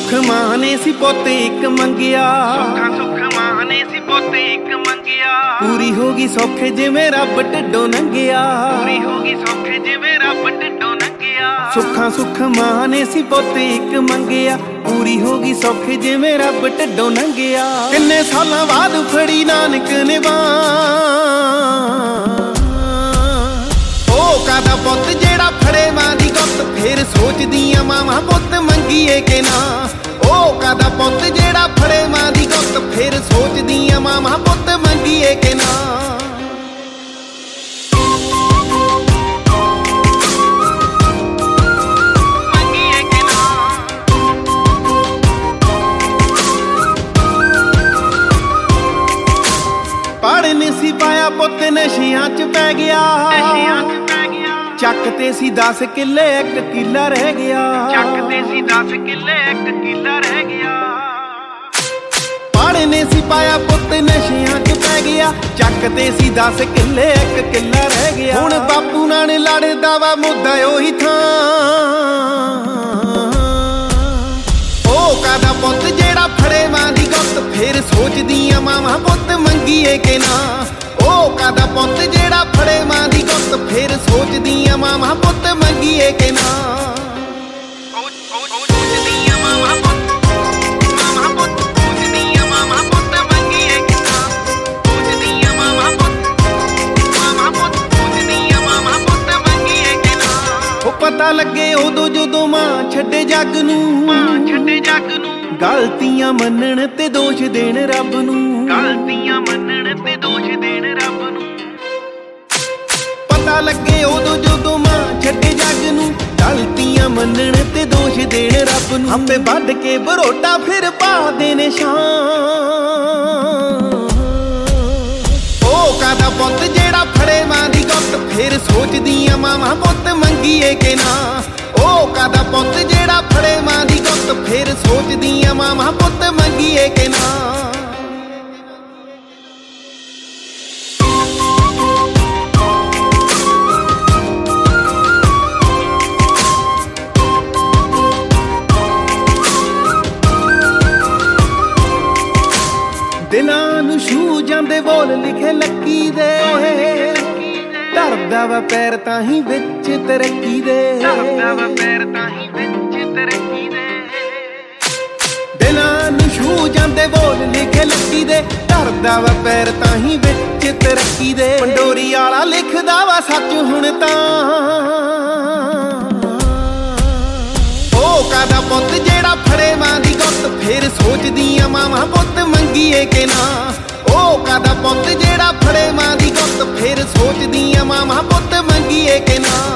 ਸੁੱਖ ਮਾਂ ਨੇ ਸੀ ਪੁੱਤ ਇੱਕ ਮੰਗਿਆ, ਸੁੱਖ ਮਾਂ ਨੇ ਸੀ ਪੁੱਤ ਇੱਕ ਮੰਗਿਆ। ਪੂਰੀ ਹੋ ਗਈ ਸੌਖੇ ਜਿਵੇਂ ਰੱਬ ਢਿੱਡੋਂ ਲੰਘਿਆ, ਪੂਰੀ ਹੋ ਗਈ ਸੌਖੇ ਜਿਵੇਂ ਰੱਬ ਢਿੱਡੋਂ ਲੰਘਿਆ। ਸੁੱਖ ਮਾਂ ਨੇ ਸੀ ਪੁੱਤ ਇੱਕ ਮੰਗਿਆ, ਪੂਰੀ ਹੋ ਗਈ ਸੌਖੇ ਜਿਵੇਂ ਰੱਬ ਢਿੱਡੋਂ ਲੰਘਿਆ। ਕਿੰਨੇ ਸਾਲਾਂ ਬਾਅਦ ਫੜੀ ਨਾਨਕ ਨੇ ਬਾਂਹ, ਉਹ ਕਾਦਾ ਪੁੱਤ ਜਿਹੜਾ ਫੜੇ ਮਾਂ ਦੀ ਗੁੱਤ, ਫੇਰ ਸੋਚਦੀਆਂ ਮਾਵਾਂ ਪੁੱਤ ਮੰਗੀਏ ਕਿ ਨਾ। ਉਹ ਕਾਦਾ ਪੁੱਤ ਜਿਹੜਾ ਫੜੇ ਮਾਂ ਦੀ ਗੁੱਤ, ਫੇਰ ਸੋਚਦੀਆਂ ਮਾਵਾਂ ਪੁੱਤ ਮੰਗੀਏ ਕਿ ਨਾ। ਪੜ੍ਹ ਨੀ ਸੀ ਪਾਇਆ ਪੁੱਤ ਨਸ਼ਿਆਂ 'ਚ ਪੈ ਗਿਆ, ਚੱਕ ਤੇ ਸੀ 10 ਕਿੱਲੇ 1 ਕਿੱਲਾ ਰਹਿ ਗਿਆ। ਚੱਕ ਤੇ ਸੀ 10 ਕਿੱਲੇ 1 ਕਿੱਲਾ ਰਹਿ ਗਿਆ। ਪੜ੍ਹ ਨੀ ਸੀ ਪਾਇਆ ਪੁੱਤ ਨਸ਼ਿਆਂ 'ਚ ਪੈ ਗਿਆ, ਚੱਕ ਤੇ ਸੀ 10 ਕਿੱਲੇ 1 ਕਿੱਲਾ ਰਹਿ ਗਿਆ। ਹੁਣ ਬਾਪੂ ਨਾਲ ਲੜਦਾ ਵਾ ਮੁੱਦਾ ਉਹੀ ਥਾਂ, ਉਹ ਕਾਦਾ ਪੁੱਤ ਜਿਹੜਾ ਫੜੇ ਮਾਂ ਦੀ ਗੁੱਤ, ਫੇਰ ਸੋਚਦੀਆਂ ਮਾਵਾਂ ਪੁੱਤ ਮੰਗੀਏ ਕਿ ਨਾ। ਉਹ ਕਾਦਾ ਪੁੱਤ ਜਿਹੜਾ ਫੜੇ ਮਾਂ ਦੀ ਗੁੱਤ, ਫੇਰ ਸੋਚਦੀਆਂ ਮਾਵਾਂ ਪੁੱਤ ਮੰਗੀਏ ਕਿ ਨਾ। ਸੋਚਦੀਆਂ ਮਾਵਾਂ ਪੁੱਤ, ਮਾਵਾਂ ਪੁੱਤ, ਸੋਚਦੀਆਂ ਮਾਵਾਂ ਪੁੱਤ ਮੰਗੀਏ ਕਿ ਨਾ। ਸੋਚਦੀਆਂ ਮਾਵਾਂ ਪੁੱਤ, ਮਾਵਾਂ ਪੁੱਤ, ਸੋਚਦੀਆਂ ਮਾਵਾਂ ਪੁੱਤ ਮੰਗੀਏ ਕਿ ਨਾ। ਉਹ ਪਤਾ ਲੱਗੇ ਉਦੋਂ ਜਦੋਂ ਮਾਂ ਛੱਡੇ ਜੱਗ ਨੂੰ, ਮਾਂ ਛੱਡੇ ਜੱਗ ਨੂੰ। ਗਲਤੀਆਂ ਮੰਨਣ ਤੇ ਦੋਸ਼ ਦੇਣ ਰੱਬ ਨੂੰ, ਗਲਤੀਆਂ ਮੰਨਣ ਤੇ ਦੋਸ਼ ਦੇਣ ਰੱਬ ਨੂੰ। ਪਤਾ ਲੱਗੇ ਉਦੋਂ ਜਦੋਂ ਮਾਂ ਛੱਡੇ ਜੱਗ ਨੂੰ, ਗਲਤੀਆਂ ਮੰਨਣ ਤੇ ਦੋਸ਼ ਦੇਣ ਰੱਬ ਨੂੰ। ਅੰਬੇ ਵੱਢ ਕੇ ਬਰੋਟਾ ਫਿਰ ਪਾ ਦੇ ਨਿਸ਼ਾਨ, ਉਹ ਕਾਦਾ ਪੁੱਤ ਜਿਹੜਾ ਫੜੇ ਮਾਂ ਦੀ ਗੁੱਤ, ਫੇਰ ਸੋਚਦੀਆਂ ਮਾਵਾਂ ਪੁੱਤ ਮੰਗੀਏ ਕਿ ਨਾ। ਉਹ ਕਾਦਾ ਪੁੱਤ ਜਿਹੜਾ ਫੜੇ ਮਾਂ ਦੀ ਗੁੱਤ, ਫੇਰ ਸੋਚਦੀਆਂ ਮਾਵਾਂ ਪੁੱਤ ਮੰਗੀਏ ਕਿ ਨਾ। ਦਿਲਾਂ ਨੂੰ ਛੂ ਜਾਂਦੇ ਬੋਲ ਲਿਖੇ ਲੱਕੀ ਦੇ, ਧਰਦਾ ਵਾ ਪੈਰ ਤਾਂ ਹੀ ਵਿੱਚ ਤਰੱਕੀ ਦੇ। ਧਰਦਾ ਵਾ ਪੈਰ ਤਾਂ ਹੀ ਵਿੱਚ ਤਰੱਕੀ ਦੇ। ਦਿਲਾਂ ਨੂੰ ਛੂ ਜਾਂਦੇ ਬੋਲ ਲਿਖੇ ਲੱਕੀ ਦੇ, ਧਰਦਾ ਵਾ ਪੈਰ ਤਾਂ ਹੀ ਵਿੱਚ ਤਰੱਕੀ ਦੇ। ਪੰਡੋਰੀ ਵਾਲਾ ਲਿਖਦਾ ਵਾ ਸੱਚ ਹੁਣ ਤਾਂ, ਉਹ ਕਾਦਾ ਪੁੱਤ ਜਿਹੜਾ ਫੜੇ ਮਾਂ ਦੀ ਗੁੱਤ, ਫੇਰ ਸੋਚਦੀਆਂ ਮਾਵਾਂ ਪੁੱਤ ਮੰਗੀਏ ਕਿ ਨਾ। ਉਹ ਕਾਦਾ ਪੁੱਤ ਜਿਹੜਾ ਫੜੇ ਮਾਂ ਦੀ ਗੁੱਤ, ਫੇਰ ਸੋਚਦੀਆਂ ਮਾਵਾਂ ਪੁੱਤ ਮੰਗੀਏ ਕਿ ਨਾ।